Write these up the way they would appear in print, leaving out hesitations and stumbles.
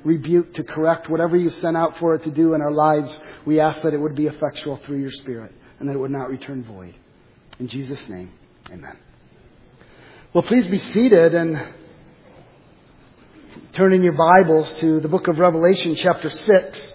rebuke, to correct, whatever you sent out for it to do in our lives, we ask that it would be effectual through your Spirit and that it would not return void. In Jesus' name, amen. Well, please be seated and turn in your Bibles to the book of Revelation, chapter 6.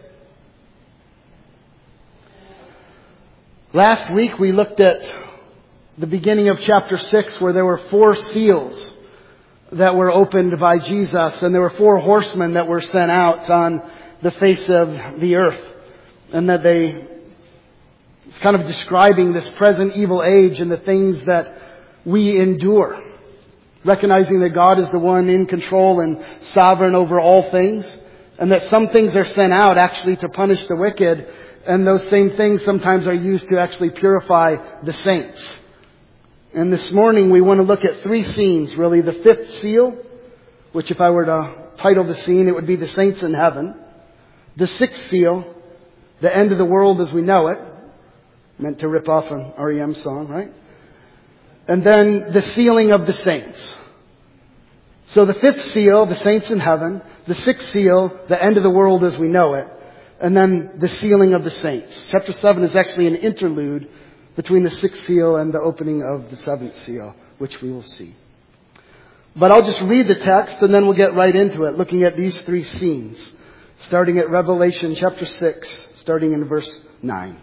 Last week we looked at the beginning of chapter 6 where there were 4 seals that were opened by Jesus, and there were 4 horsemen that were sent out on the face of the earth. And that it's kind of describing this present evil age and the things that we endure. Recognizing that God is the one in control and sovereign over all things. And that some things are sent out actually to punish the wicked. And those same things sometimes are used to actually purify the saints. And this morning we want to look at 3 scenes, really. The 5th seal, which if I were to title the scene, it would be the saints in heaven. The 6th seal, the end of the world as we know it. Meant to rip off an REM song, right? And then the sealing of the saints. So the 5th seal, the saints in heaven. The 6th seal, the end of the world as we know it. And then the sealing of the saints. Chapter 7 is actually an interlude between the 6th seal and the opening of the 7th seal, which we will see. But I'll just read the text and then we'll get right into it, looking at these 3 scenes, starting at Revelation chapter 6, starting in verse 9.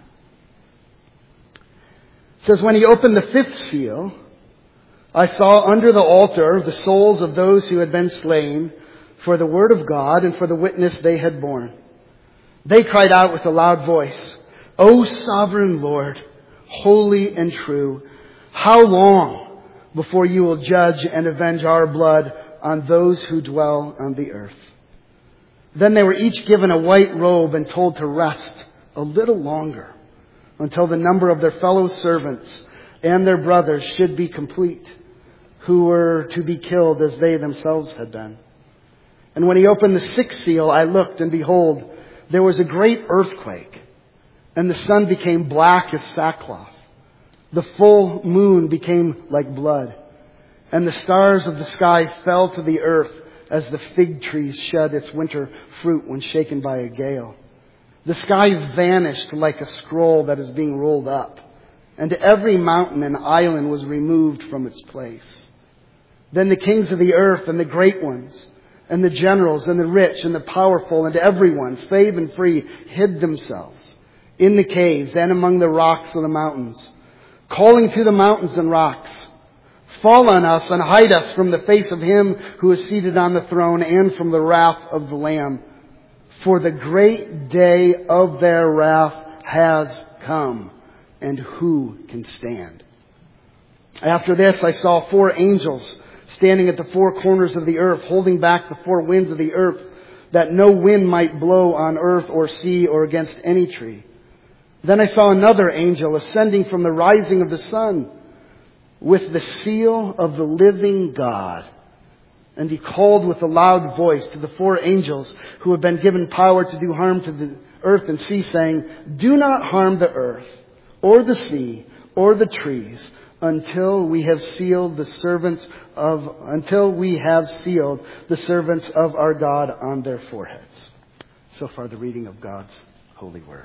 It says, "When he opened the 5th seal, I saw under the altar the souls of those who had been slain for the word of God and for the witness they had borne. They cried out with a loud voice, 'O sovereign Lord, holy and true, how long before you will judge and avenge our blood on those who dwell on the earth?' Then they were each given a white robe and told to rest a little longer until the number of their fellow servants and their brothers should be complete, who were to be killed as they themselves had been. And when he opened the 6th seal, I looked, and behold, there was a great earthquake. And the sun became black as sackcloth. The full moon became like blood. And the stars of the sky fell to the earth as the fig tree shed its winter fruit when shaken by a gale. The sky vanished like a scroll that is being rolled up. And every mountain and island was removed from its place. Then the kings of the earth and the great ones, and the generals and the rich and the powerful and everyone, slave and free, hid themselves in the caves and among the rocks of the mountains, calling to the mountains and rocks, 'Fall on us and hide us from the face of him who is seated on the throne and from the wrath of the Lamb. For the great day of their wrath has come, and who can stand?' After this I saw 4 angels standing at the 4 corners of the earth, holding back the 4 winds of the earth, that no wind might blow on earth or sea or against any tree. Then I saw another angel ascending from the rising of the sun with the seal of the living God. And he called with a loud voice to the 4 angels who had been given power to do harm to the earth and sea, saying, 'Do not harm the earth or the sea or the trees until we have sealed the servants of our God on their foreheads.'" So far the reading of God's holy word.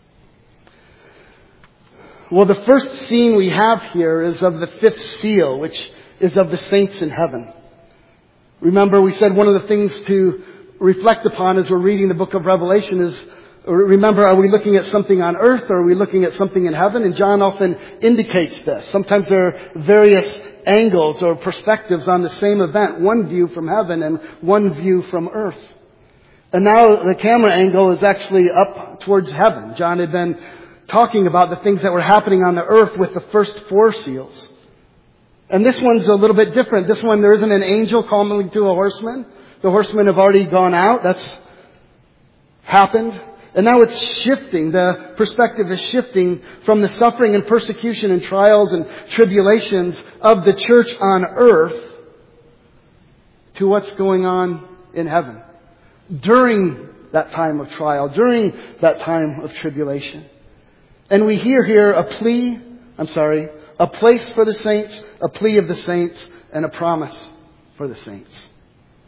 Well, the first scene we have here is of the 5th seal, which is of the saints in heaven. Remember, we said one of the things to reflect upon as we're reading the book of Revelation is, remember, are we looking at something on earth or are we looking at something in heaven? And John often indicates this. Sometimes there are various angles or perspectives on the same event. One view from heaven and one view from earth. And now the camera angle is actually up towards heaven. John had been talking about the things that were happening on the earth with the first 4 seals. And this one's a little bit different. This one, there isn't an angel calling to a horseman. The horsemen have already gone out. That's happened. And now it's shifting. The perspective is shifting from the suffering and persecution and trials and tribulations of the church on earth to what's going on in heaven during that time of trial, during that time of tribulation. And we hear here a place for the saints, a plea of the saints, and a promise for the saints.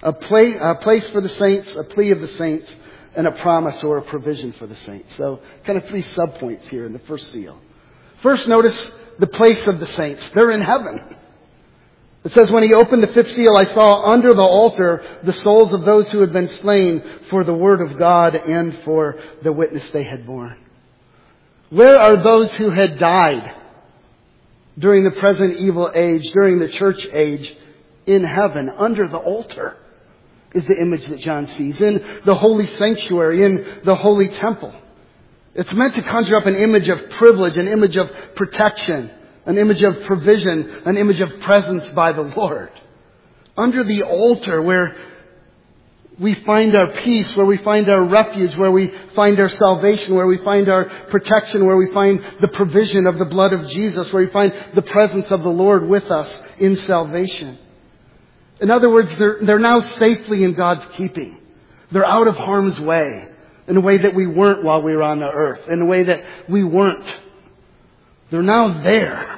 A place for the saints, a plea of the saints, and a promise or a provision for the saints. So kind of 3 subpoints here in the first seal. First, notice the place of the saints. They're in heaven. It says, when he opened the 5th seal, I saw under the altar the souls of those who had been slain for the word of God and for the witness they had borne. Where are those who had died during the present evil age, during the church age? In heaven, under the altar, is the image that John sees. In the holy sanctuary, in the holy temple. It's meant to conjure up an image of privilege, an image of protection, an image of provision, an image of presence by the Lord. Under the altar, where we find our peace, where we find our refuge, where we find our salvation, where we find our protection, where we find the provision of the blood of Jesus, where we find the presence of the Lord with us in salvation. In other words, they're now safely in God's keeping. They're out of harm's way in a way that we weren't while we were on the earth, in a way that we weren't. They're now there.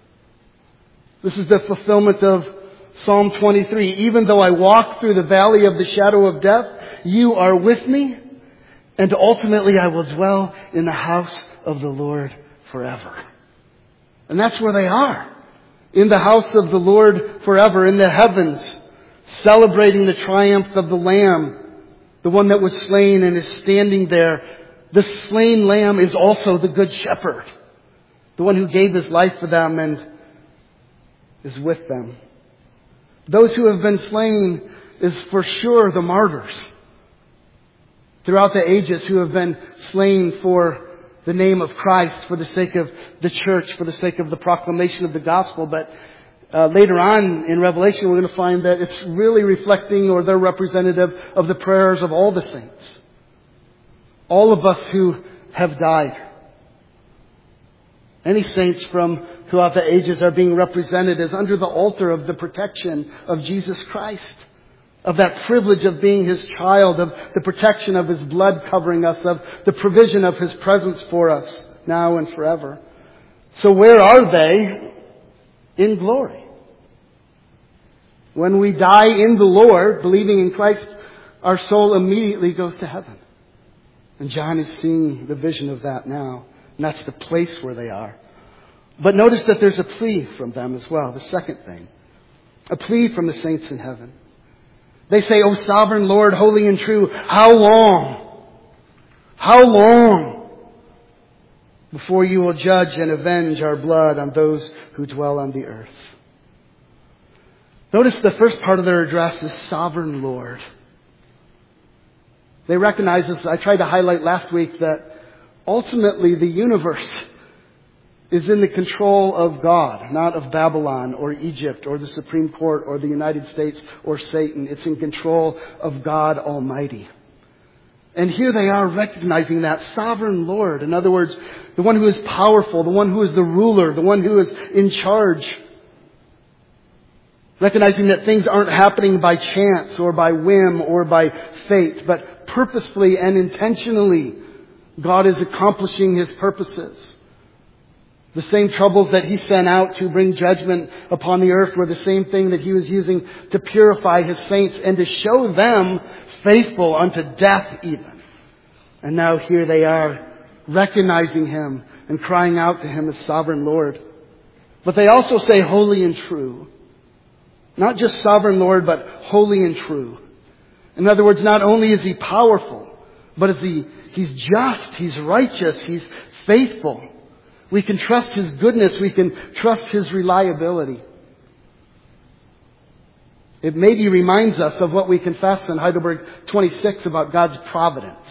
This is the fulfillment of Psalm 23. Even though I walk through the valley of the shadow of death, you are with me, and ultimately I will dwell in the house of the Lord forever. And that's where they are. In the house of the Lord forever, in the heavens, celebrating the triumph of the Lamb, the one that was slain and is standing there. The slain Lamb is also the Good Shepherd, the one who gave his life for them and is with them. Those who have been slain is for sure the martyrs throughout the ages who have been slain for the name of Christ, for the sake of the church, for the sake of the proclamation of the gospel. But later on in Revelation, we're going to find that it's really reflecting, or they're representative of the prayers of all the saints. All of us who have died. Any saints from throughout the ages are being represented as under the altar of the protection of Jesus Christ. Of that privilege of being His child, of the protection of His blood covering us, of the provision of His presence for us now and forever. So where are they? In glory. When we die in the Lord, believing in Christ, our soul immediately goes to heaven. And John is seeing the vision of that now. And that's the place where they are. But notice that there's a plea from them as well, the second thing. A plea from the saints in heaven. They say, O sovereign Lord, holy and true, how long? How long before you will judge and avenge our blood on those who dwell on the earth? Notice the first part of their address is sovereign Lord. They recognize, as I tried to highlight last week, that ultimately the universe is in the control of God, not of Babylon or Egypt or the Supreme Court or the United States or Satan. It's in control of God Almighty. And here they are recognizing that sovereign Lord. In other words, the one who is powerful, the one who is the ruler, the one who is in charge. Recognizing that things aren't happening by chance or by whim or by fate, but purposefully and intentionally, God is accomplishing His purposes. The same troubles that He sent out to bring judgment upon the earth were the same thing that He was using to purify His saints and to show them faithful unto death even. And now here they are recognizing Him and crying out to Him as sovereign Lord. But they also say holy and true. Not just sovereign Lord, but holy and true. In other words, not only is He powerful, but He's just, He's righteous, He's faithful. We can trust His goodness. We can trust His reliability. It maybe reminds us of what we confess in Heidelberg 26 about God's providence.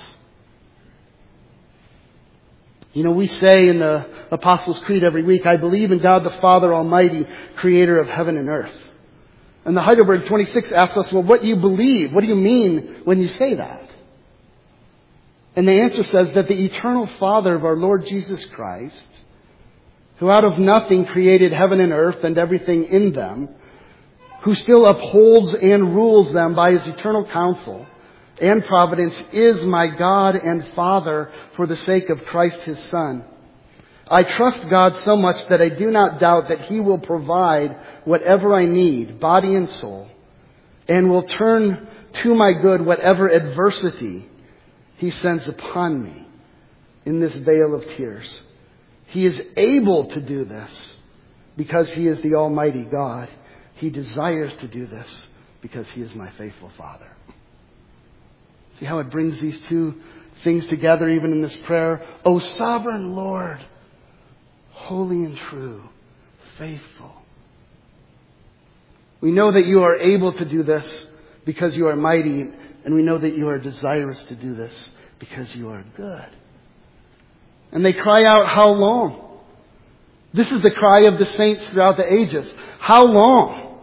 You know, we say in the Apostles' Creed every week, I believe in God the Father Almighty, creator of heaven and earth. And the Heidelberg 26 asks us, well, what do you believe? What do you mean when you say that? And the answer says that the eternal Father of our Lord Jesus Christ, who out of nothing created heaven and earth and everything in them, who still upholds and rules them by His eternal counsel and providence, is my God and Father for the sake of Christ His Son. I trust God so much that I do not doubt that He will provide whatever I need, body and soul, and will turn to my good whatever adversity He sends upon me in this vale of tears. He is able to do this because He is the Almighty God. He desires to do this because He is my faithful Father. See how it brings these two things together even in this prayer? O sovereign Lord, holy and true, faithful. We know that You are able to do this because You are mighty, and we know that You are desirous to do this because You are good. And they cry out, how long? This is the cry of the saints throughout the ages. How long?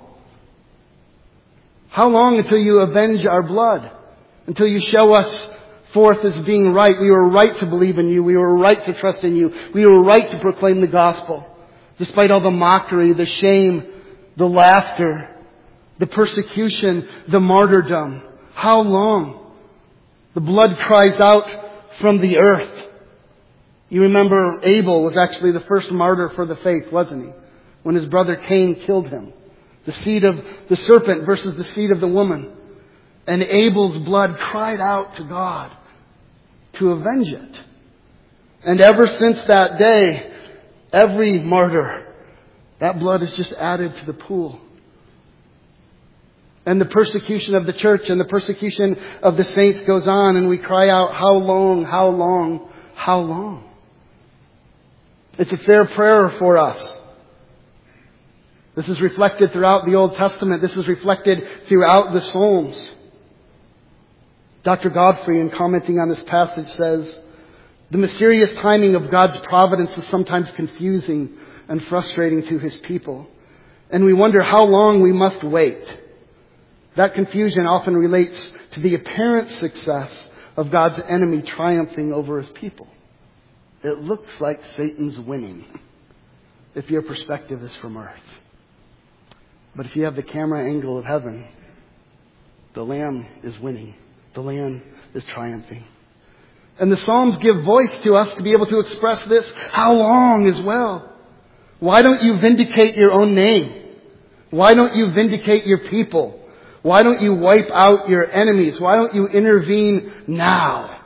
How long until You avenge our blood? Until You show us forth as being right. We were right to believe in You. We were right to trust in You. We were right to proclaim the gospel. Despite all the mockery, the shame, the laughter, the persecution, the martyrdom. How long? The blood cries out from the earth. You remember Abel was actually the first martyr for the faith, wasn't he? When his brother Cain killed him. The seed of the serpent versus the seed of the woman. And Abel's blood cried out to God to avenge it. And ever since that day, every martyr, that blood is just added to the pool. And the persecution of the church and the persecution of the saints goes on, and we cry out, how long, how long, how long? It's a fair prayer for us. This is reflected throughout the Old Testament. This is reflected throughout the Psalms. Dr. Godfrey, in commenting on this passage, says, the mysterious timing of God's providence is sometimes confusing and frustrating to His people. And we wonder how long we must wait. That confusion often relates to the apparent success of God's enemy triumphing over His people. It looks like Satan's winning if your perspective is from earth. But if you have the camera angle of heaven, the Lamb is winning. The Lamb is triumphing. And the Psalms give voice to us to be able to express this. How long as well? Why don't You vindicate Your own name? Why don't You vindicate Your people? Why don't You wipe out Your enemies? Why don't You intervene now?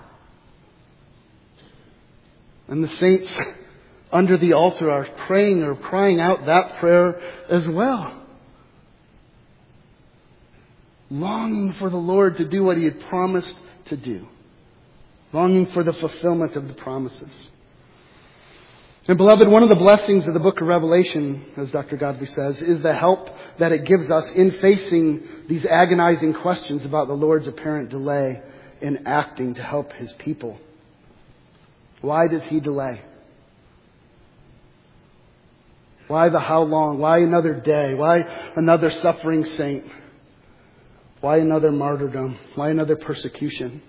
And the saints under the altar are praying or crying out that prayer as well. Longing for the Lord to do what He had promised to do. Longing for the fulfillment of the promises. And beloved, one of the blessings of the book of Revelation, as Dr. Godfrey says, is the help that it gives us in facing these agonizing questions about the Lord's apparent delay in acting to help His people. Why does He delay? Why the how long? Why another day? Why another suffering saint? Why another martyrdom? Why another persecution?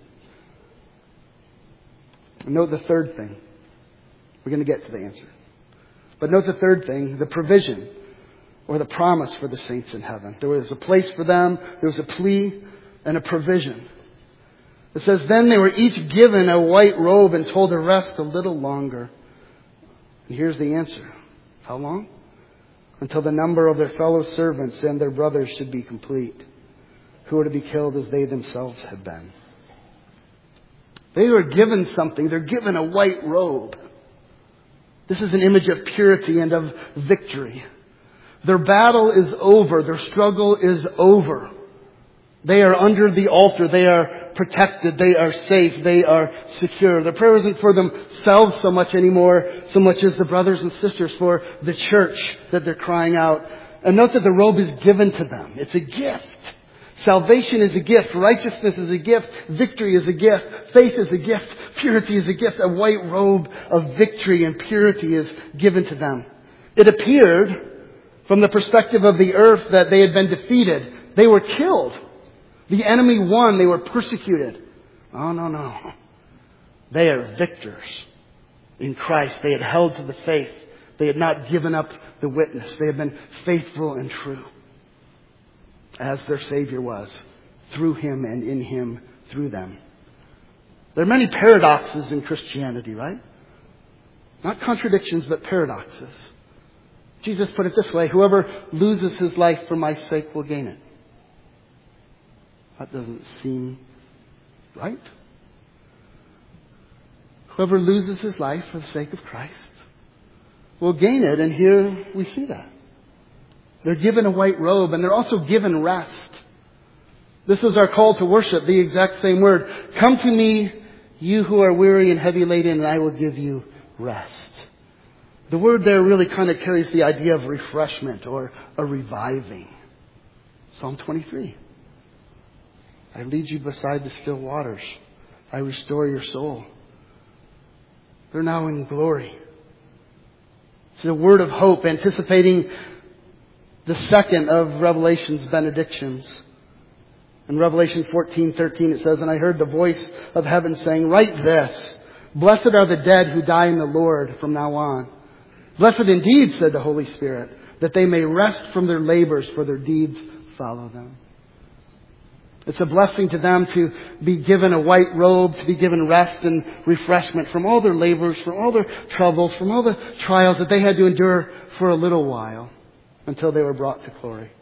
And note the third thing. We're going to get to the answer. But note the third thing, the provision or the promise for the saints in heaven. There was a place for them, there was a plea and a provision. It says, then they were each given a white robe and told to rest a little longer. And here's the answer. How long? Until the number of their fellow servants and their brothers should be complete, who are to be killed as they themselves had been. They were given something. They're given a white robe. This is an image of purity and of victory. Their battle is over. Their struggle is over. They are under the altar. They are protected. They are safe. They are secure. The prayer isn't for themselves so much anymore, so much as the brothers and sisters, for the church that they're crying out. And note that the robe is given to them. It's a gift. Salvation is a gift. Righteousness is a gift. Victory is a gift. Faith is a gift. Purity is a gift. A white robe of victory and purity is given to them. It appeared from the perspective of the earth that they had been defeated. They were killed. The enemy won. They were persecuted. Oh, no. They are victors in Christ. They had held to the faith. They had not given up the witness. They had been faithful and true, as their Savior was, through Him and in Him, through them. There are many paradoxes in Christianity, right? Not contradictions, but paradoxes. Jesus put it this way, whoever loses his life for my sake will gain it. That doesn't seem right. Whoever loses his life for the sake of Christ will gain it. And here we see that. They're given a white robe, and they're also given rest. This is our call to worship, the exact same word. Come to me, you who are weary and heavy laden, and I will give you rest. The word there really kind of carries the idea of refreshment or a reviving. Psalm 23. I lead you beside the still waters. I restore your soul. They're now in glory. It's a word of hope, anticipating the second of Revelation's benedictions. In Revelation 14:13 it says, and I heard the voice of heaven saying, write this, blessed are the dead who die in the Lord from now on. Blessed indeed, said the Holy Spirit, that they may rest from their labors, for their deeds follow them. It's a blessing to them to be given a white robe, to be given rest and refreshment from all their labors, from all their troubles, from all the trials that they had to endure for a little while until they were brought to glory.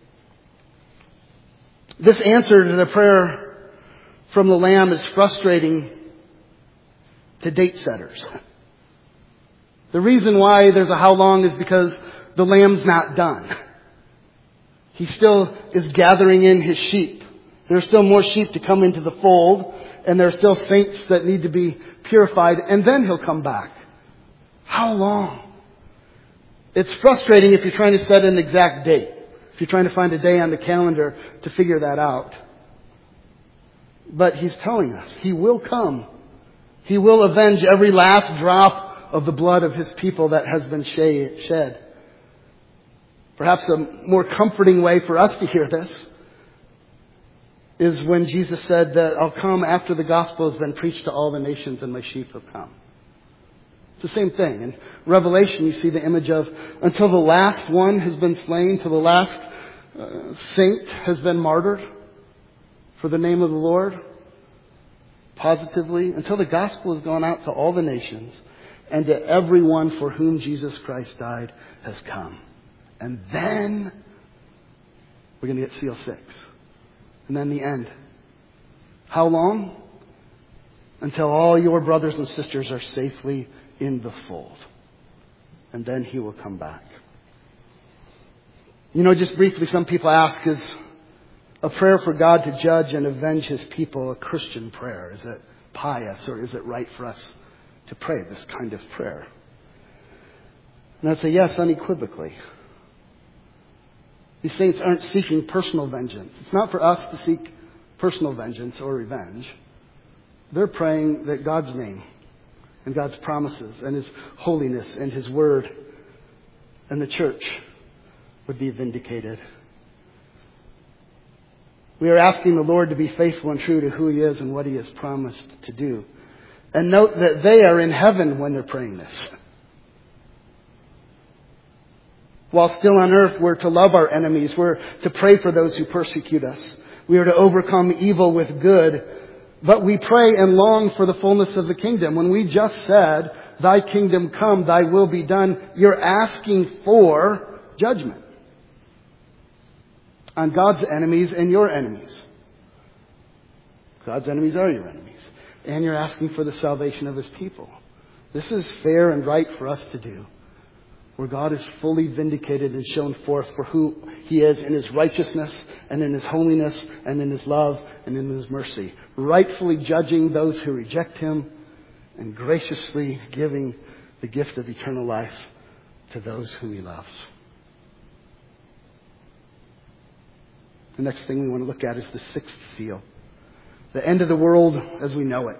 This answer to the prayer from the Lamb is frustrating to date setters. The reason why there's a how long is because the Lamb's not done. He still is gathering in his sheep. There are still more sheep to come into the fold, and there are still saints that need to be purified, and then he'll come back. How long? It's frustrating if you're trying to set an exact date. If you're trying to find a day on the calendar to figure that out. But he's telling us he will come. He will avenge every last drop of the blood of his people that has been shed. Perhaps a more comforting way for us to hear this is when Jesus said that I'll come after the gospel has been preached to all the nations and my sheep have come. It's the same thing. In Revelation you see the image of until the last one has been slain, till the last saint has been martyred for the name of the Lord. Positively, until the gospel has gone out to all the nations and to everyone for whom Jesus Christ died has come. And then we're going to get seal 6. And then the end. How long? Until all your brothers and sisters are safely in the fold. And then he will come back. You know, just briefly, some people ask, is a prayer for God to judge and avenge his people a Christian prayer? Is it pious, or is it right for us to pray this kind of prayer? And I'd say yes, unequivocally. These saints aren't seeking personal vengeance. It's not for us to seek personal vengeance or revenge. They're praying that God's name and God's promises and his holiness and his word and the church would be vindicated. We are asking the Lord to be faithful and true to who he is and what he has promised to do. And note that they are in heaven when they're praying this. While still on earth, we're to love our enemies. We're to pray for those who persecute us. We are to overcome evil with good. But we pray and long for the fullness of the kingdom. When we just said, thy kingdom come, thy will be done, you're asking for judgment on God's enemies and your enemies. God's enemies are your enemies. And you're asking for the salvation of his people. This is fair and right for us to do, where God is fully vindicated and shown forth for who he is in his righteousness and in his holiness and in his love and in his mercy. Rightfully judging those who reject him and graciously giving the gift of eternal life to those whom he loves. The next thing we want to look at is the 6th seal. The end of the world as we know it.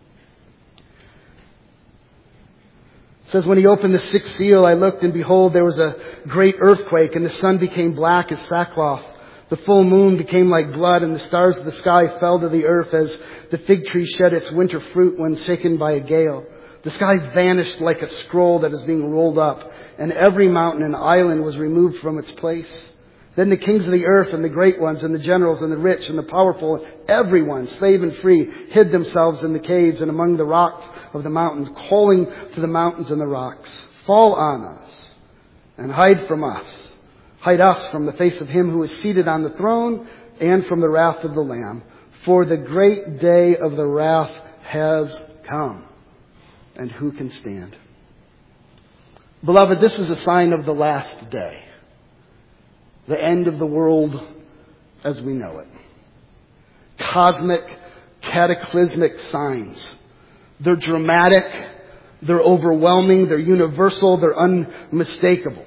It says, when he opened the 6th seal, I looked, and behold, there was a great earthquake, and the sun became black as sackcloth. The full moon became like blood, and the stars of the sky fell to the earth as the fig tree shed its winter fruit when shaken by a gale. The sky vanished like a scroll that is being rolled up, and every mountain and island was removed from its place. Then the kings of the earth and the great ones and the generals and the rich and the powerful, everyone, slave and free, hid themselves in the caves and among the rocks of the mountains, calling to the mountains and the rocks, fall on us and hide from us. Hide us from the face of him who is seated on the throne and from the wrath of the Lamb. For the great day of the wrath has come. And who can stand? Beloved, this is a sign of the last day. The end of the world as we know it. Cosmic, cataclysmic signs. They're dramatic, they're overwhelming, they're universal, they're unmistakable.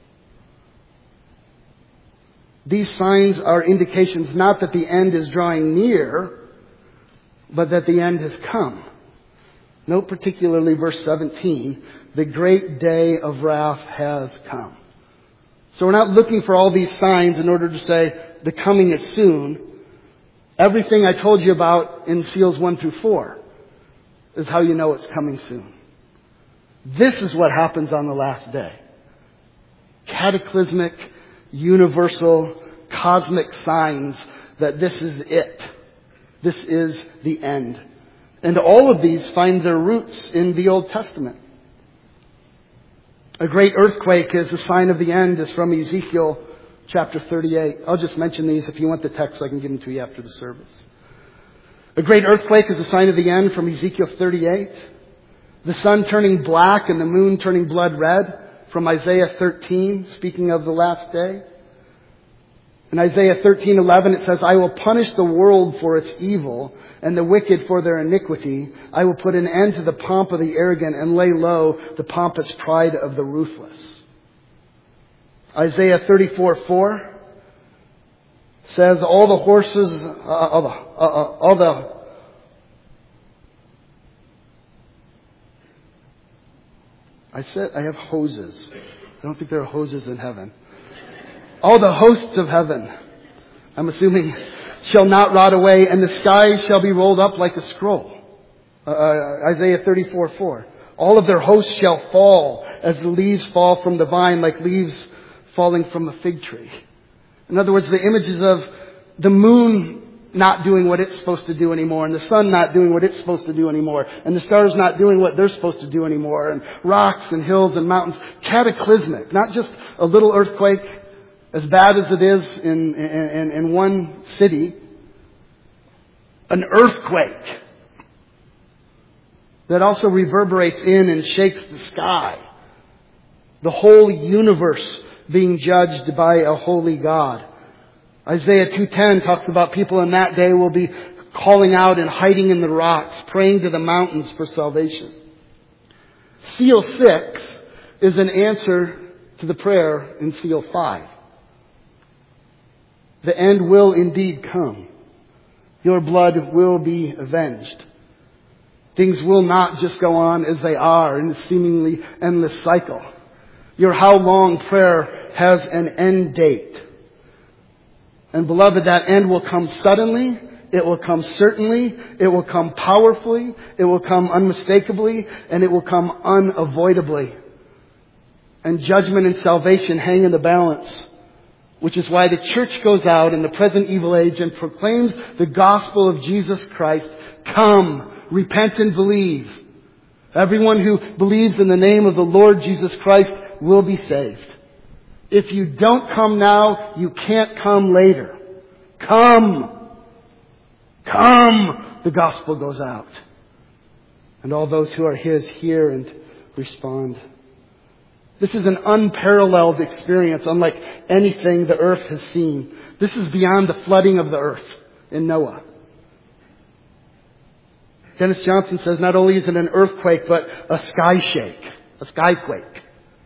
These signs are indications not that the end is drawing near, but that the end has come. Note particularly verse 17, the great day of wrath has come. So we're not looking for all these signs in order to say the coming is soon. Everything I told you about in seals 1 through 4 is how you know it's coming soon. This is what happens on the last day. Cataclysmic, universal, cosmic signs that this is it. This is the end. And all of these find their roots in the Old Testament. A great earthquake is a sign of the end, is from Ezekiel chapter 38. I'll just mention these. If you want the text, I can give them to you after the service. A great earthquake is a sign of the end from Ezekiel 38. The sun turning black and the moon turning blood red from Isaiah 13, speaking of the last day. In Isaiah 13:11 it says, I will punish the world for its evil and the wicked for their iniquity. I will put an end to the pomp of the arrogant and lay low the pompous pride of the ruthless. Isaiah 34:4 says, all the horses, I have hoses. I don't think there are hoses in heaven. All the hosts of heaven, I'm assuming, shall not rot away, and the sky shall be rolled up like a scroll. Isaiah 34:4. All of their hosts shall fall as the leaves fall from the vine, like leaves falling from a fig tree. In other words, the images of the moon not doing what it's supposed to do anymore, and the sun not doing what it's supposed to do anymore, and the stars not doing what they're supposed to do anymore, and rocks and hills and mountains. Cataclysmic. Not just a little earthquake, as bad as it is in one city. An earthquake that also reverberates in and shakes the sky. The whole universe being judged by a holy God. Isaiah 2:10 talks about people in that day will be calling out and hiding in the rocks, praying to the mountains for salvation. Seal 6 is an answer to the prayer in Seal 5. The end will indeed come. Your blood will be avenged. Things will not just go on as they are in a seemingly endless cycle. Your how long prayer has an end date. And beloved, that end will come suddenly. It will come certainly. It will come powerfully. It will come unmistakably. And it will come unavoidably. And judgment and salvation hang in the balance. Which is why the church goes out in the present evil age and proclaims the gospel of Jesus Christ. Come, repent and believe. Everyone who believes in the name of the Lord Jesus Christ will be saved. If you don't come now, you can't come later. Come! Come! The gospel goes out. And all those who are His hear and respond. This is an unparalleled experience, unlike anything the earth has seen. This is beyond the flooding of the earth in Noah. Dennis Johnson says not only is it an earthquake, but a sky shake, a skyquake.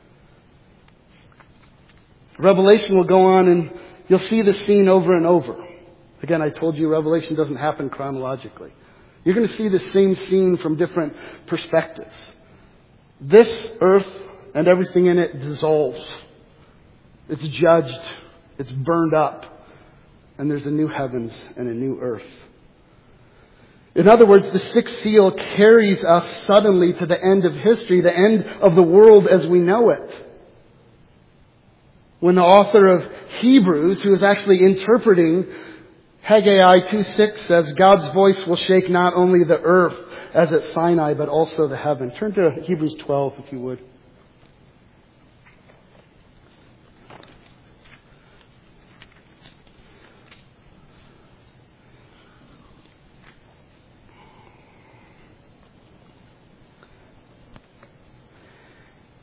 Revelation will go on and you'll see the scene over and over. Again, I told you Revelation doesn't happen chronologically. You're going to see the same scene from different perspectives. This earth and everything in it dissolves. It's judged. It's burned up. And there's a new heavens and a new earth. In other words, the sixth seal carries us suddenly to the end of history, the end of the world as we know it. When the author of Hebrews, who is actually interpreting Haggai 2:6, says, God's voice will shake not only the earth as at Sinai, but also the heaven. Turn to Hebrews 12, if you would.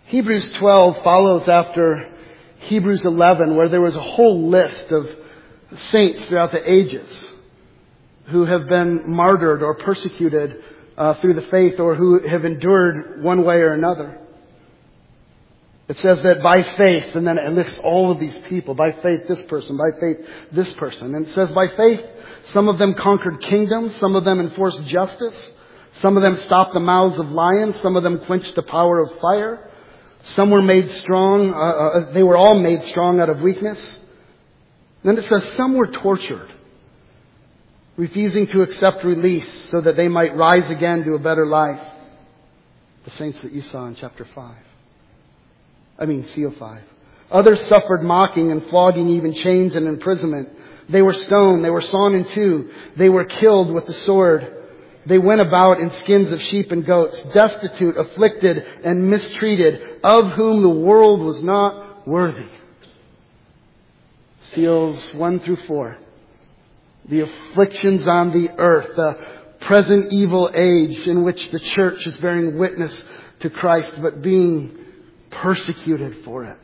Hebrews 12 follows after Hebrews 11, where there was a whole list of saints throughout the ages who have been martyred or persecuted through the faith, or who have endured one way or another. It says that by faith, and then it lists all of these people. By faith, this person. By faith, this person. And it says by faith, some of them conquered kingdoms. Some of them enforced justice. Some of them stopped the mouths of lions. Some of them quenched the power of fire. Some were made strong. They were all made strong out of weakness. Then it says some were tortured, refusing to accept release so that they might rise again to a better life. The saints that you saw in chapter 5. CO5. Others suffered mocking and flogging, even chains and imprisonment. They were stoned. They were sawn in two. They were killed with the sword. They went about in skins of sheep and goats, destitute, afflicted, and mistreated, of whom the world was not worthy. Seals 1 through 4. The afflictions on the earth, the present evil age in which the church is bearing witness to Christ, but being persecuted for it.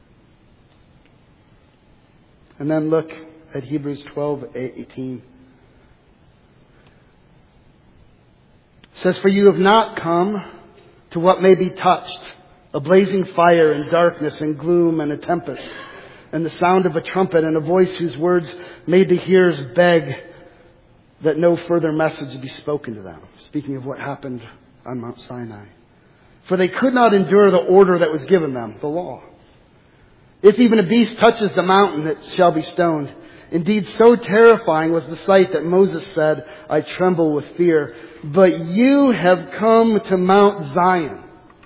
And then look at Hebrews 12:18. It says, "For you have not come to what may be touched, a blazing fire and darkness and gloom and a tempest, and the sound of a trumpet and a voice whose words made the hearers beg that no further message be spoken to them." Speaking of what happened on Mount Sinai. "For they could not endure the order that was given them, the law. If even a beast touches the mountain, it shall be stoned. Indeed, so terrifying was the sight that Moses said, 'I tremble with fear.' But you have come to Mount Zion,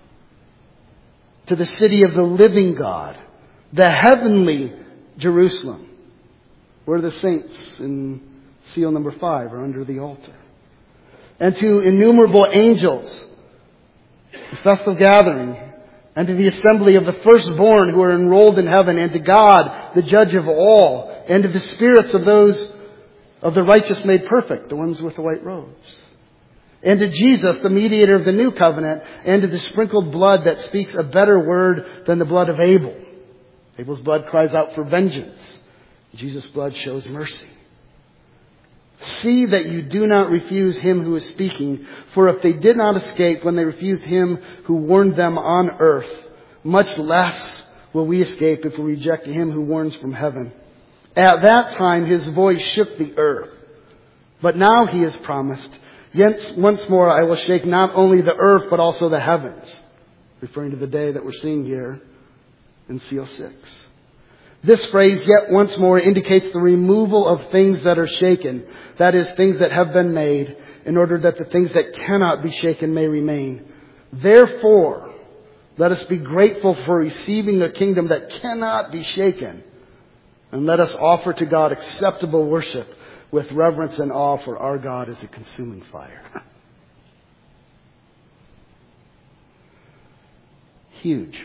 to the city of the living God, the heavenly Jerusalem, where the saints in seal number 5 are under the altar, and to innumerable angels, the festal gathering, and to the assembly of the firstborn who are enrolled in heaven, and to God, the judge of all, and to the spirits of those of the righteous made perfect, the ones with the white robes, and to Jesus, the mediator of the new covenant, and to the sprinkled blood that speaks a better word than the blood of Abel. Abel's blood cries out for vengeance. Jesus' blood shows mercy. See that you do not refuse him who is speaking, for if they did not escape when they refused him who warned them on earth, much less will we escape if we reject him who warns from heaven. At that time his voice shook the earth, but now he has promised, 'Yet once more I will shake not only the earth but also the heavens,'" referring to the day that we're seeing here in seal 6. This phrase, "yet once more," indicates the removal of things that are shaken. That is, things that have been made, in order that the things that cannot be shaken may remain. Therefore, let us be grateful for receiving a kingdom that cannot be shaken. And let us offer to God acceptable worship with reverence and awe, for our God is a consuming fire. Huge.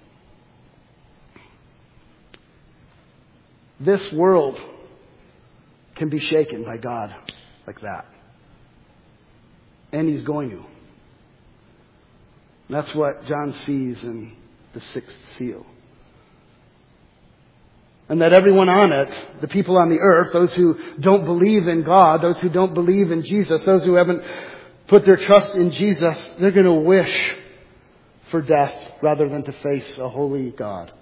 This world can be shaken by God like that. And he's going to. That's what John sees in the 6th seal. And that everyone on it, the people on the earth, those who don't believe in God, those who don't believe in Jesus, those who haven't put their trust in Jesus, they're going to wish for death rather than to face a holy God.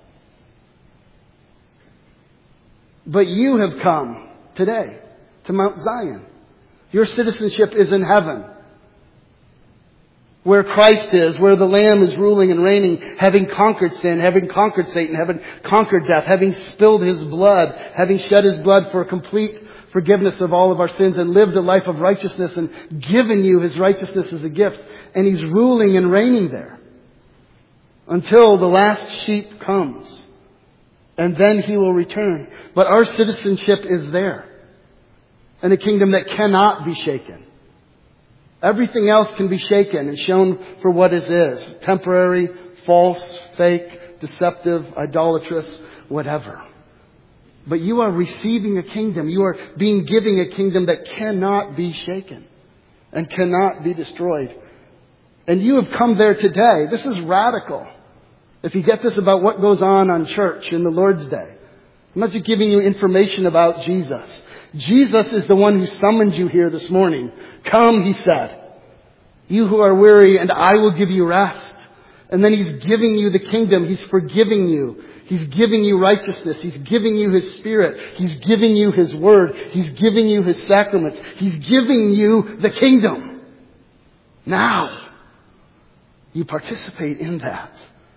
But you have come today to Mount Zion. Your citizenship is in heaven, where Christ is, where the Lamb is ruling and reigning, having conquered sin, having conquered Satan, having conquered death, having spilled his blood, having shed his blood for complete forgiveness of all of our sins, and lived a life of righteousness and given you his righteousness as a gift. And he's ruling and reigning there until the last sheep comes. And then he will return. But our citizenship is there, in a kingdom that cannot be shaken. Everything else can be shaken and shown for what it is. Temporary, false, fake, deceptive, idolatrous, whatever. But you are receiving a kingdom. You are being given a kingdom that cannot be shaken and cannot be destroyed. And you have come there today. This is radical. if you get this about what goes on church in the Lord's Day, I'm not just giving you information about Jesus. Jesus is the one who summoned you here this morning. Come, he said, you who are weary, and I will give you rest. And then he's giving you the kingdom. He's forgiving you. He's giving you righteousness. He's giving you his Spirit. He's giving you his word. He's giving you his sacraments. He's giving you the kingdom. Now, you participate in that.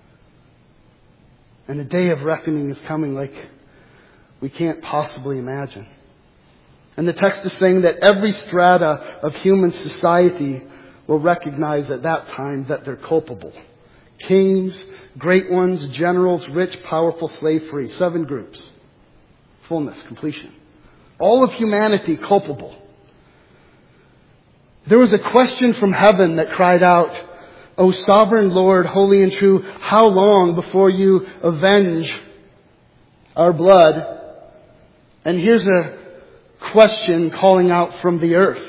And the day of reckoning is coming like we can't possibly imagine. And the text is saying that every strata of human society will recognize at that time that they're culpable. Kings, great ones, generals, rich, powerful, slave-free. 7 groups. Fullness, completion. All of humanity culpable. There was a question from heaven that cried out, O sovereign Lord, holy and true, how long before you avenge our blood? And here's a question calling out from the earth.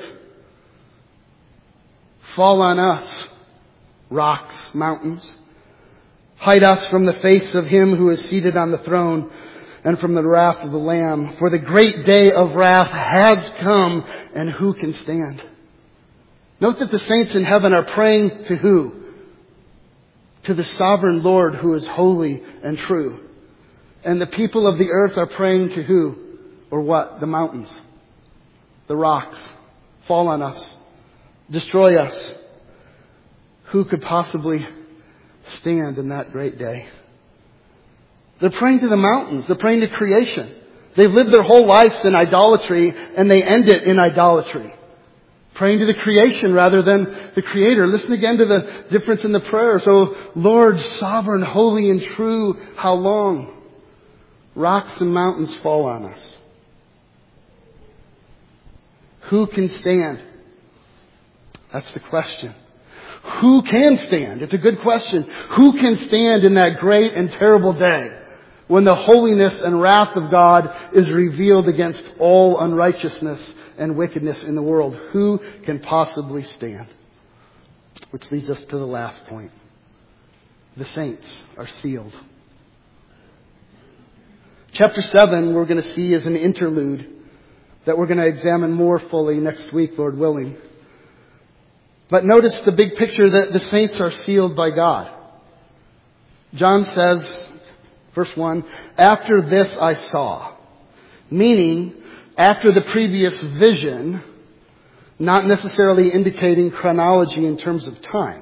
Fall on us, rocks, mountains. Hide us from the face of him who is seated on the throne and from the wrath of the Lamb. For the great day of wrath has come, and who can stand? Note that the saints in heaven are praying to who? To the sovereign Lord who is holy and true. And the people of the earth are praying to who? Or what? The mountains. The rocks. Fall on us. Destroy us. Who could possibly stand in that great day? They're praying to the mountains. They're praying to creation. They've lived their whole lives in idolatry, and they end it in idolatry. Praying to the creation rather than the Creator. Listen again to the difference in the prayer. So, Lord, sovereign, holy, and true, how long? Rocks and mountains fall on us. Who can stand? That's the question. Who can stand? It's a good question. Who can stand in that great and terrible day when the holiness and wrath of God is revealed against all unrighteousness and wickedness in the world? Who can possibly stand? Which leads us to the last point. The saints are sealed. Chapter 7 we're going to see is an interlude that we're going to examine more fully next week, Lord willing. But notice the big picture that the saints are sealed by God. John says, verse 1, after this I saw. Meaning, after the previous vision, not necessarily indicating chronology in terms of time.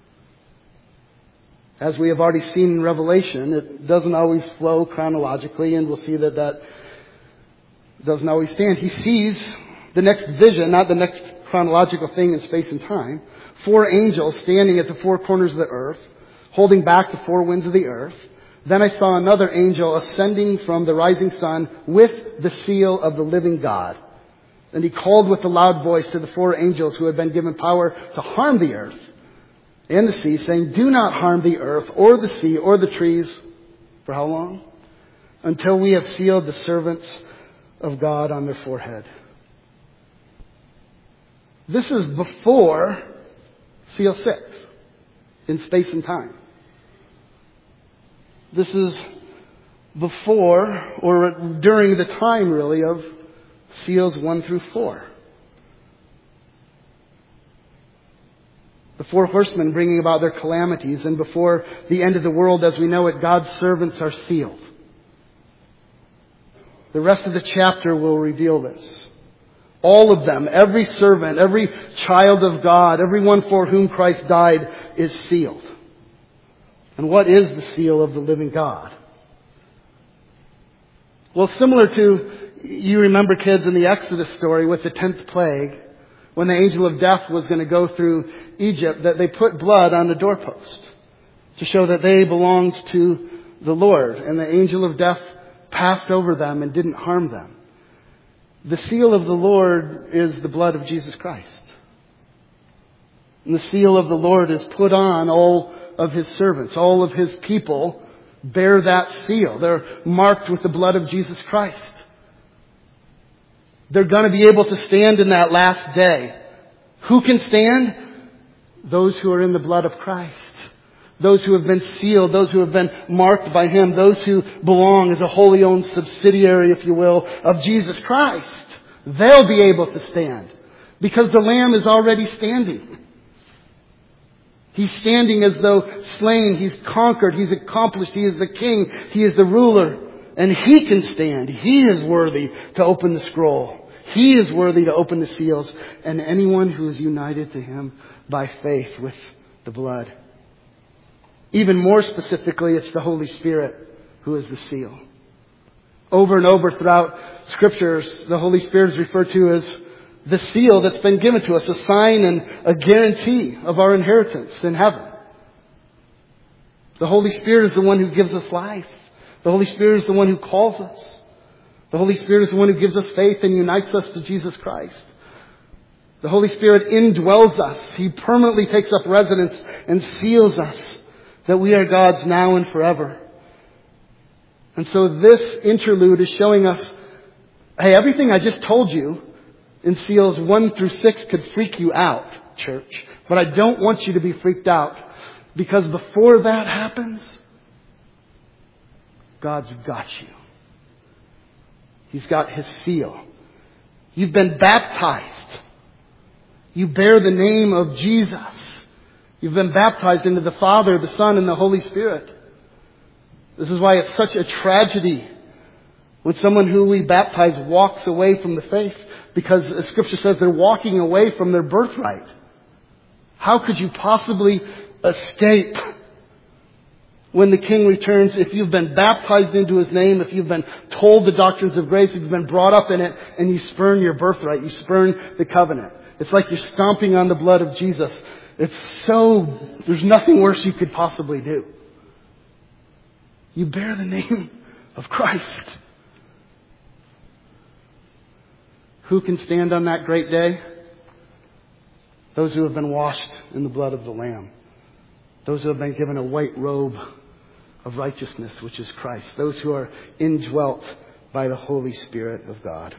As we have already seen in Revelation, it doesn't always flow chronologically, and we'll see that that doesn't always stand. He sees the next vision, not the next chronological thing in space and time. 4 angels standing at the 4 corners of the earth, holding back the 4 winds of the earth. Then I saw another angel ascending from the rising sun with the seal of the living God. And he called with a loud voice to the 4 angels who had been given power to harm the earth and the sea, saying, do not harm the earth or the sea or the trees. For how long? Until we have sealed the servants of God on their forehead. This is before seal 6 in space and time. This is before or during the time really of seals 1 through 4. The 4 horsemen bringing about their calamities, and before the end of the world as we know it, God's servants are sealed. The rest of the chapter will reveal this. All of them, every servant, every child of God, everyone for whom Christ died is sealed. And what is the seal of the living God? Well, similar to, you remember kids in the Exodus story with the 10th plague, when the angel of death was going to go through Egypt, that they put blood on the doorpost to show that they belonged to the Lord. And the angel of death passed over them and didn't harm them. The seal of the Lord is the blood of Jesus Christ. And the seal of the Lord is put on all of His servants. All of His people bear that seal. They're marked with the blood of Jesus Christ. They're going to be able to stand in that last day. Who can stand? Those who are in the blood of Christ. those who have been sealed, those who have been marked by Him, those who belong as a wholly owned subsidiary, if you will, of Jesus Christ, they'll be able to stand because the Lamb is already standing. He's standing as though slain. He's conquered. He's accomplished. He is the King. He is the ruler. And He can stand. He is worthy to open the scroll. He is worthy to open the seals. And anyone who is united to Him by faith with the blood. Even more specifically, it's the Holy Spirit who is the seal. Over and over throughout Scriptures, the Holy Spirit is referred to as the seal that's been given to us, a sign and a guarantee of our inheritance in heaven. The Holy Spirit is the one who gives us life. The Holy Spirit is the one who calls us. The Holy Spirit is the one who gives us faith and unites us to Jesus Christ. The Holy Spirit indwells us. He permanently takes up residence and seals us that we are God's now and forever. And so this interlude is showing us, hey, everything I just told you in seals 1 through 6 could freak you out, church. But I don't want you to be freaked out. Because before that happens, God's got you. He's got His seal. You've been baptized. You bear the name of Jesus. You've been baptized into the Father, the Son, and the Holy Spirit. This is why it's such a tragedy when someone who we baptize walks away from the faith. Because the Scripture says they're walking away from their birthright. How could you possibly escape when the King returns if you've been baptized into His name, if you've been told the doctrines of grace, if you've been brought up in it, and you spurn your birthright, you spurn the covenant? It's like you're stomping on the blood of Jesus. There's nothing worse you could possibly do. You bear the name of Christ. Who can stand on that great day? Those who have been washed in the blood of the Lamb. Those who have been given a white robe of righteousness, which is Christ. Those who are indwelt by the Holy Spirit of God.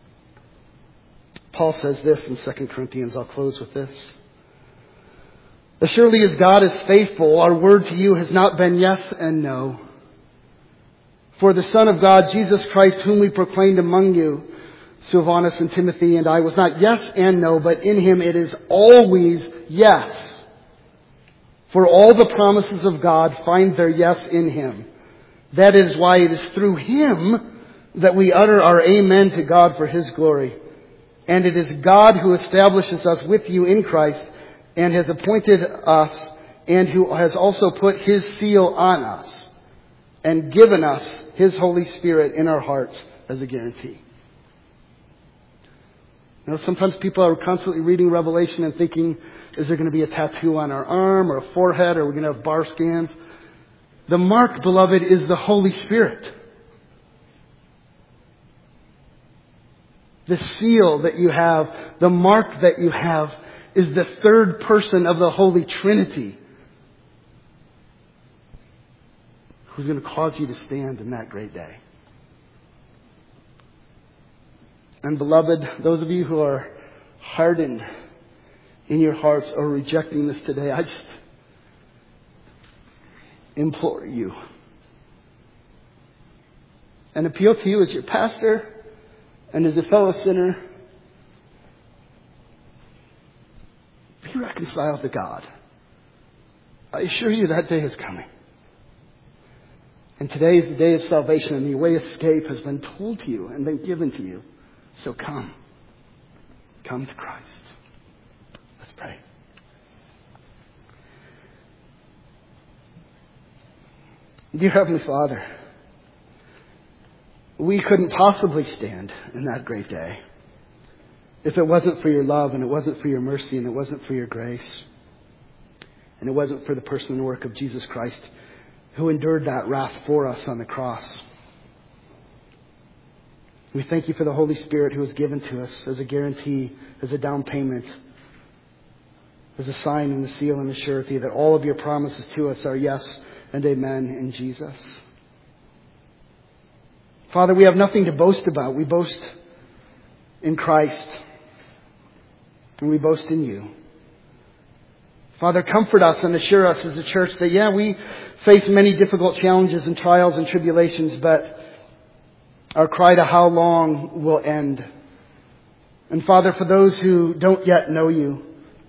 Paul says this in 2 Corinthians. I'll close with this. As surely as God is faithful, our word to you has not been yes and no. For the Son of God, Jesus Christ, whom we proclaimed among you, Silvanus and Timothy and I, was not yes and no, but in Him it is always yes. For all the promises of God find their yes in Him. That is why it is through Him that we utter our amen to God for His glory. And it is God who establishes us with you in Christ and has appointed us and who has also put His seal on us and given us His Holy Spirit in our hearts as a guarantee. Sometimes people are constantly reading Revelation and thinking, is there going to be a tattoo on our arm or a forehead, or are we going to have bar scans? The mark, beloved, is the Holy Spirit. The seal that you have, the mark that you have, is the third person of the Holy Trinity who's going to cause you to stand in that great day. And beloved, those of you who are hardened in your hearts or rejecting this today, I just implore you and appeal to you as your pastor and as a fellow sinner. Be reconciled to God. I assure you that day is coming. And today is the day of salvation, and the way of escape has been told to you and been given to you. So come. Come to Christ. Let's pray. Dear Heavenly Father, we couldn't possibly stand in that great day if it wasn't for your love, and it wasn't for your mercy, and it wasn't for your grace, and it wasn't for the person and work of Jesus Christ who endured that wrath for us on the cross. We thank you for the Holy Spirit who was given to us as a guarantee, as a down payment, as a sign and a seal and a surety that all of your promises to us are yes and amen in Jesus. Father, we have nothing to boast about. We boast in Christ, and we boast in you. Father, comfort us and assure us as a church that, we face many difficult challenges and trials and tribulations, but our cry to how long will end. And Father, for those who don't yet know you,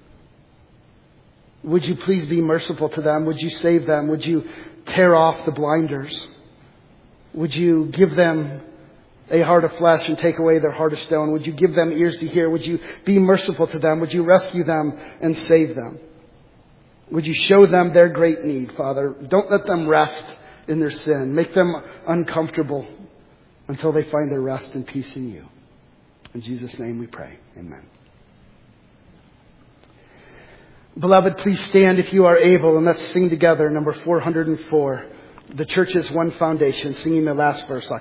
would you please be merciful to them? Would you save them? Would you tear off the blinders? Would you give them a heart of flesh and take away their heart of stone? Would you give them ears to hear? Would you be merciful to them? Would you rescue them and save them? Would you show them their great need, Father? Don't let them rest in their sin. Make them uncomfortable until they find their rest and peace in you. In Jesus' name we pray. Amen. Beloved, please stand if you are able, and let's sing together number 404. The church's one foundation, singing the last verse.